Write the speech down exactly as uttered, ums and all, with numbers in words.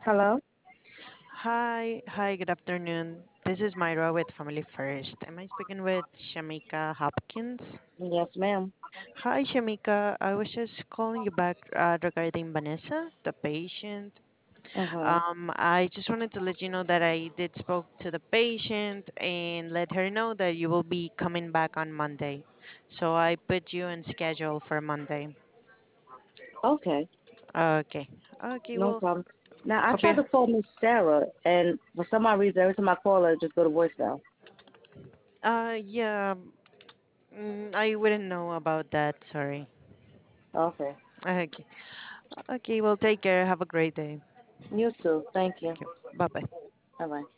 Hello? Hi, hi, good afternoon. This is Myra with Family First. Am I speaking with Shamika Hopkins? Yes, ma'am. Hi, Shamika. I was just calling you back uh, regarding Vanessa, the patient. Mm-hmm. Um, I just wanted to let you know that I did spoke to the patient and let her know that you will be coming back on Monday. So I put you in schedule for Monday. Okay, Okay. Okay. no Well, problem. Now, I hope tried you. to call Miss Sarah, and for some odd reason, every time I call her, it just go to voicemail. Uh, yeah. mm, I wouldn't know about that. Sorry. Okay. Okay. Okay, well, take care. Have a great day. You too. Thank you. Okay. Bye bye. Bye-bye.